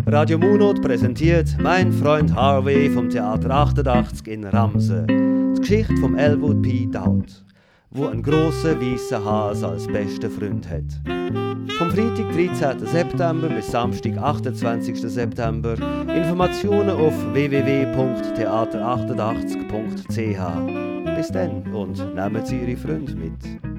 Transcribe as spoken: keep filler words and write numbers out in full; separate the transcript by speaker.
Speaker 1: Radio Munot präsentiert Mein Freund Harvey vom Theater achtundachtzig in Ramsen. Die Geschichte vom Elwood P. Dowd, wo einen grossen weißen Hase als besten Freund hat. Vom Freitag, dreizehnten September bis Samstag, achtundzwanzigsten September. Informationen auf w w w punkt theater achtundachtzig punkt c h. Bis dann und nehmen Sie Ihre Freunde mit.